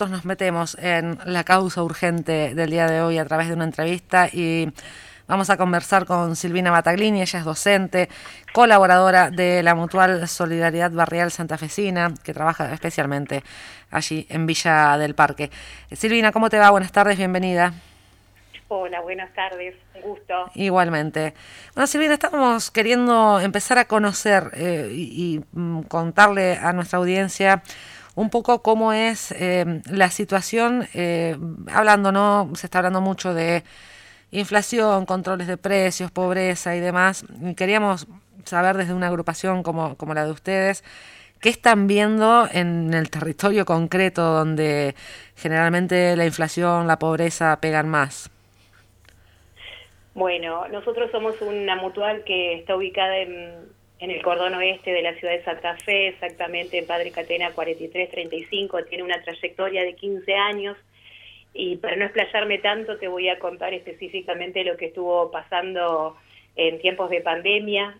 nosotros nos metemos en la causa urgente del día de hoy a través de una entrevista y vamos a conversar con Silvina Battaglini. Ella es docente, colaboradora de la Mutual Solidaridad Barrial Santafesina, que trabaja especialmente allí en Villa del Parque. Silvina, ¿cómo te va? Buenas tardes, bienvenida. Hola, buenas tardes, un gusto. Igualmente. Bueno, Silvina, estamos queriendo empezar a conocer y contarle a nuestra audiencia un poco cómo es la situación, hablando, ¿no? Se está hablando mucho de inflación, controles de precios, pobreza y demás. Y queríamos saber desde una agrupación como la de ustedes, ¿qué están viendo en el territorio concreto donde generalmente la inflación, la pobreza pegan más? Bueno, nosotros somos una mutual que está ubicada en el cordón oeste de la ciudad de Santa Fe, exactamente en Padre Catena 4335, tiene una trayectoria de 15 años y para no explayarme tanto te voy a contar específicamente lo que estuvo pasando en tiempos de pandemia.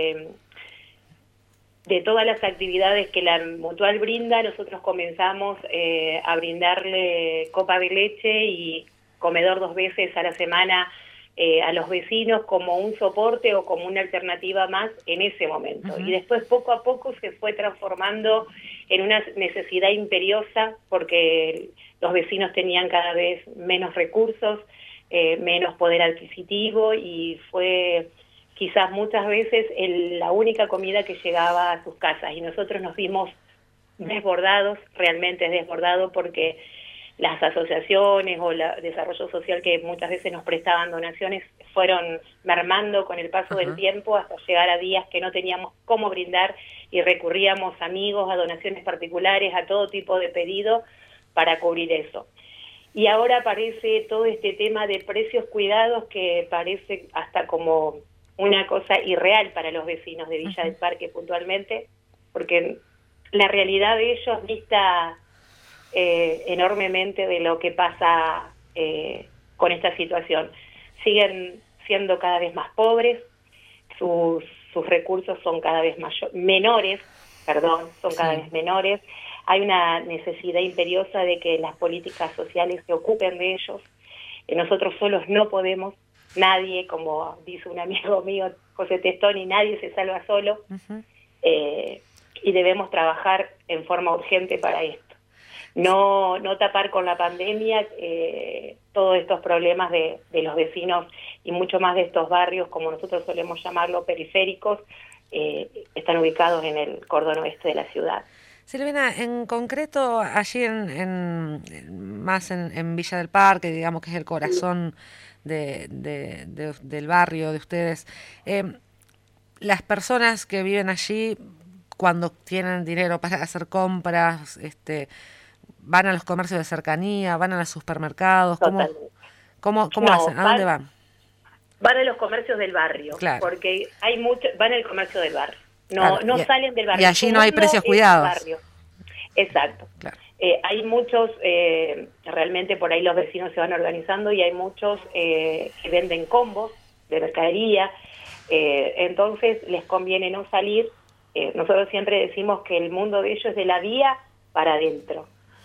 De todas las actividades que la mutual brinda, nosotros comenzamos a brindarle copa de leche y comedor 2 veces a la semana a los vecinos como un soporte o como una alternativa más en ese momento. Y después poco a poco se fue transformando en una necesidad imperiosa porque los vecinos tenían cada vez menos recursos, menos poder adquisitivo y fue quizás muchas veces la única comida que llegaba a sus casas. Y nosotros nos vimos desbordados, realmente desbordados, porque las asociaciones o el desarrollo social que muchas veces nos prestaban donaciones fueron mermando con el paso del tiempo hasta llegar a días que no teníamos cómo brindar y recurríamos a amigos, a donaciones particulares, a todo tipo de pedido para cubrir eso. Y ahora aparece todo este tema de precios cuidados que parece hasta como una cosa irreal para los vecinos de Villa del Parque puntualmente, porque la realidad de ellos dista enormemente de lo que pasa con esta situación. Siguen siendo cada vez más pobres, sus recursos son cada vez menores, cada vez menores. Hay una necesidad imperiosa de que las políticas sociales se ocupen de ellos. Nosotros solos no podemos, nadie, como dice un amigo mío, José Testoni, nadie se salva solo, y debemos trabajar en forma urgente para esto. No tapar con la pandemia todos estos problemas de los vecinos y mucho más de estos barrios, como nosotros solemos llamarlos, periféricos, están ubicados en el cordón oeste de la ciudad. Silvina, en concreto, allí más en Villa del Parque, digamos que es el corazón del barrio de ustedes, las personas que viven allí, cuando tienen dinero para hacer compras, van a los comercios de cercanía, van a los supermercados, ¿cómo hacen? ¿A dónde van? Van a los comercios del barrio, claro, porque van al comercio del barrio, no salen del barrio. Y allí no hay precios cuidados. Exacto. Claro. Hay muchos, realmente por ahí los vecinos se van organizando y hay muchos que venden combos de mercadería, entonces les conviene no salir. Nosotros siempre decimos que el mundo de ellos es de la vía para adentro.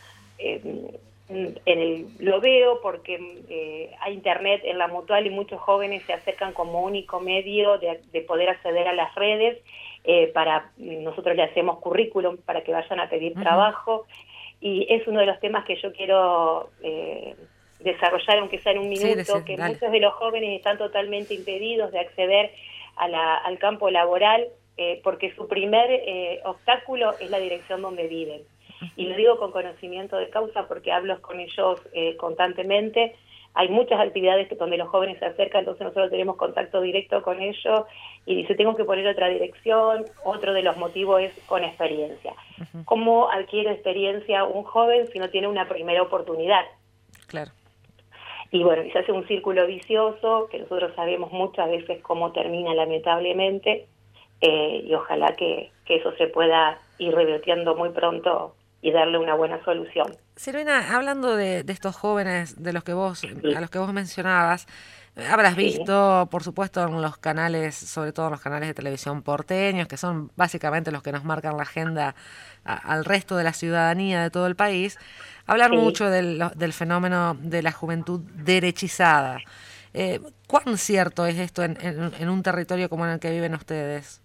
Lo veo porque hay internet en la mutual y muchos jóvenes se acercan como único medio de poder acceder a las redes. Nosotros le hacemos currículum para que vayan a pedir trabajo y es uno de los temas que yo quiero desarrollar, aunque sea en un minuto, que dale. Muchos de los jóvenes están totalmente impedidos de acceder al campo laboral porque su primer obstáculo es la dirección donde viven. Y lo digo con conocimiento de causa porque hablo con ellos constantemente. Hay muchas actividades donde los jóvenes se acercan, entonces nosotros tenemos contacto directo con ellos y dice, tengo que poner otra dirección. Otro de los motivos es con experiencia. ¿Cómo adquiere experiencia un joven si no tiene una primera oportunidad? Claro. Y bueno, se hace un círculo vicioso que nosotros sabemos muchas veces cómo termina lamentablemente y ojalá que eso se pueda ir revertiendo muy pronto y darle una buena solución. Silvina, hablando de estos jóvenes a los que vos mencionabas, Habrás Sí, visto, por supuesto, en los canales, sobre todo en los canales de televisión porteños, que son básicamente los que nos marcan la agenda al resto de la ciudadanía de todo el país, hablar sí. mucho del fenómeno de la juventud derechizada. ¿Cuán cierto es esto en un territorio como en el que viven ustedes?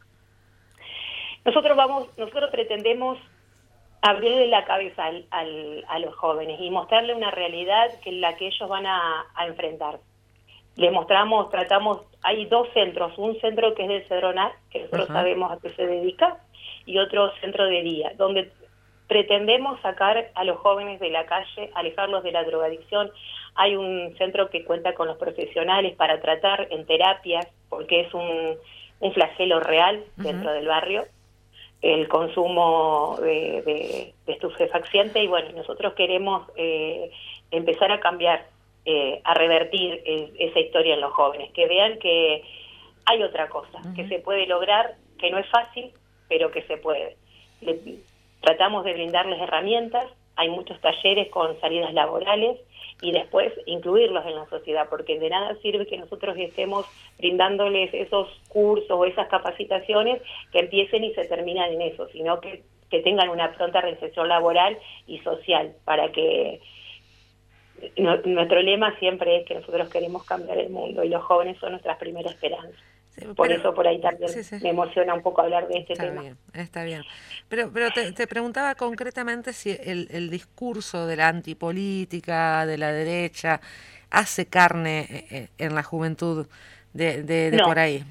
Nosotros pretendemos abrirle la cabeza a los jóvenes y mostrarle una realidad que la que ellos van a enfrentar. Les mostramos, tratamos, hay dos centros, un centro que es del Cedronar, que nosotros Ajá. sabemos a qué se dedica, y otro centro de día, donde pretendemos sacar a los jóvenes de la calle, alejarlos de la drogadicción. Hay un centro que cuenta con los profesionales para tratar en terapias, porque es un flagelo real Ujú. dentro del barrio, el consumo de estupefacciente, y bueno, nosotros queremos empezar a cambiar, a revertir esa historia en los jóvenes, que vean que hay otra cosa, que Ujú. se puede lograr, que no es fácil, pero que se puede. Tratamos de brindarles herramientas, hay muchos talleres con salidas laborales y después incluirlos en la sociedad, porque de nada sirve que nosotros estemos brindándoles esos cursos o esas capacitaciones que empiecen y se terminan en eso, sino que tengan una pronta reinserción laboral y social, para que nuestro lema siempre es que nosotros queremos cambiar el mundo y los jóvenes son nuestra primera esperanza. Sí, Por eso por ahí sí, también sí. me emociona un poco hablar de este Está tema. bien, está bien. Pero te preguntaba concretamente si el discurso de la antipolítica, de la derecha, hace carne en la juventud de por No, ahí,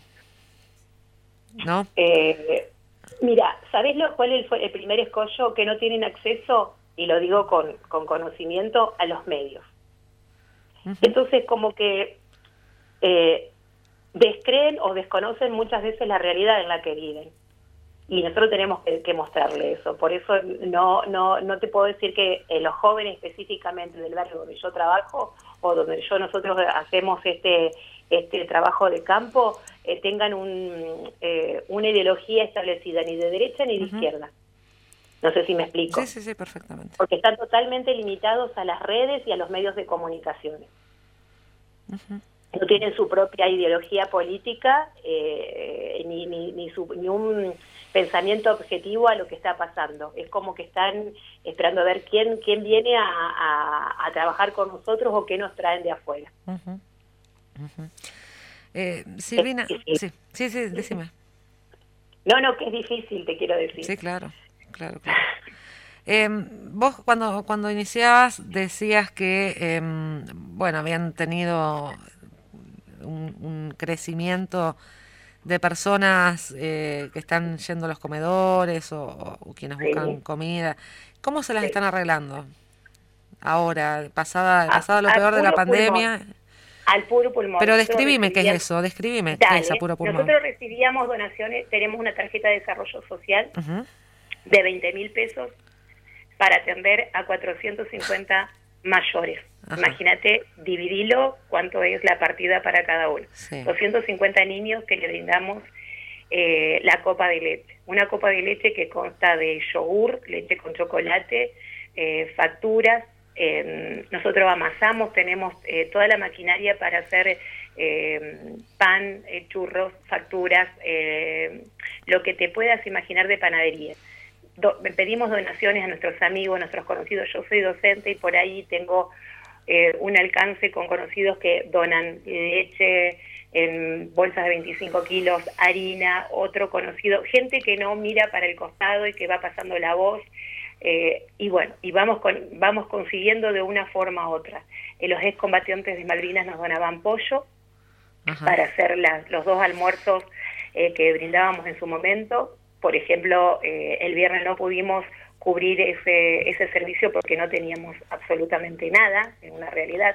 ¿no? eh, mira, ¿sabés cuál fue el primer escollo? Que no tienen acceso, y lo digo con conocimiento, a los medios. Ujú. Entonces, como que eh, descreen o desconocen muchas veces la realidad en la que viven. Y nosotros tenemos que mostrarle eso. Por eso no te puedo decir que los jóvenes específicamente del barrio donde yo trabajo o donde nosotros hacemos este trabajo de campo tengan una ideología establecida ni de derecha ni de Ujú. izquierda. No sé si me Sí, explico. sí, sí, perfectamente. Porque están totalmente limitados a las redes y a los medios de comunicación. Ujú. No tienen su propia ideología política ni un pensamiento objetivo a lo que está pasando. Es como que están esperando a ver quién viene a trabajar con nosotros o qué nos traen de afuera. Ujú. Ujú. Es Silvina, difícil. sí, sí, sí, decime. No, que es difícil, te quiero decir. Sí, claro, claro, claro. Vos cuando iniciabas decías que, bueno, habían tenido un crecimiento de personas que están yendo a los comedores o quienes buscan Sí, comida. ¿Cómo se las sí. están arreglando ahora, pasada lo A peor de la puro pulmón, pandemia? al puro pulmón. Pero Nosotros describime qué es recibíamos, eso, describime qué es dale, apuro pulmón. nosotros recibíamos donaciones, tenemos una tarjeta de desarrollo social Ujú. de 20.000 pesos para atender a 450 mayores. Ajá, Imagínate, dividilo, cuánto es la partida para cada uno. sí. 250 niños que le brindamos la copa de leche. Una copa de leche que consta de yogur, leche con chocolate, facturas. Nosotros amasamos, tenemos toda la maquinaria para hacer pan, churros, facturas, lo que te puedas imaginar de panadería. Pedimos donaciones a nuestros amigos, a nuestros conocidos. Yo soy docente y por ahí tengo un alcance con conocidos que donan leche en bolsas de 25 kilos, harina, otro conocido, gente que no mira para el costado y que va pasando la voz. Y bueno, y vamos consiguiendo de una forma u otra. Los excombatientes de Malvinas nos donaban pollo Ajá. para hacer los dos almuerzos que brindábamos en su momento. Por ejemplo, el viernes no pudimos cubrir ese servicio porque no teníamos absolutamente nada, en una realidad.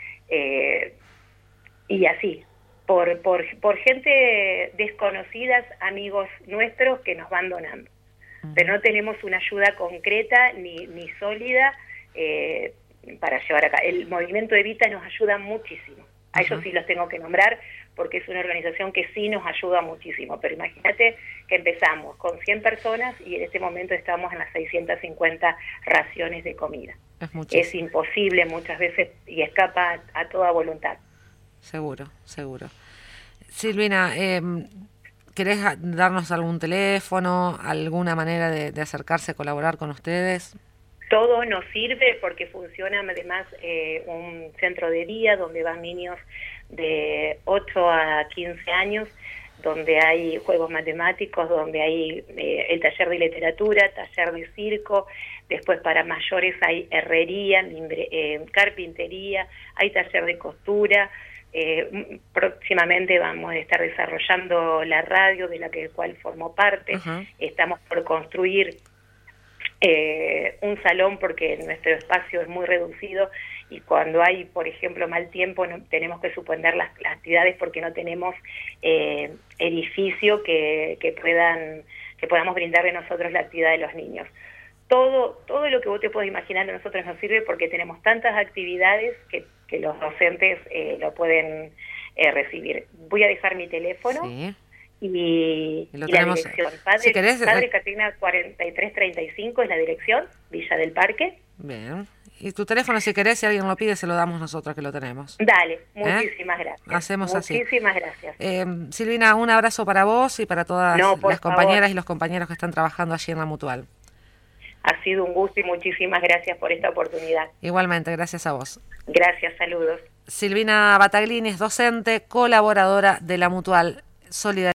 Y así, por gente desconocida, amigos nuestros que nos van donando. Pero Ujú. no tenemos una ayuda concreta ni sólida para llevar acá. El movimiento Evita nos ayuda muchísimo. A ellos Ajá. sí los tengo que nombrar porque es una organización que sí nos ayuda muchísimo. Pero imagínate que empezamos con 100 personas y en este momento estamos en las 650 raciones de comida. Es Es muchísimo. imposible muchas veces y escapa a toda voluntad. seguro, seguro. Silvina, ¿querés darnos algún teléfono, alguna manera de acercarse a colaborar con ustedes? Todo nos sirve porque funciona además un centro de día donde van niños de 8 a 15 años, donde hay juegos matemáticos, donde hay el taller de literatura, taller de circo, después para mayores hay herrería, carpintería, hay taller de costura. Próximamente vamos a estar desarrollando la radio de la cual formo parte. Uh-huh. Estamos por construir un salón porque nuestro espacio es muy reducido y cuando hay, por ejemplo, mal tiempo tenemos que suspender las actividades porque no tenemos edificio que podamos brindarle nosotros la actividad de los niños. Todo lo que vos te puedas imaginar de nosotros nos sirve porque tenemos tantas actividades que los docentes lo pueden recibir. Voy a dejar mi teléfono. Sí. Y lo la tenemos, dirección, si querés, Padre Catrina 4335 es la dirección, Villa del Parque. Bien. Y tu teléfono, si querés, si alguien lo pide, se lo damos nosotros que lo tenemos. Dale, muchísimas gracias. Hacemos muchísimas gracias. Silvina, un abrazo para vos y para todas las compañeras favor. Y los compañeros que están trabajando allí en la Mutual. Ha sido un gusto y muchísimas gracias por esta oportunidad. Igualmente, gracias a vos. Gracias, saludos. Silvina Battaglini es docente, colaboradora de la Mutual Solidaridad.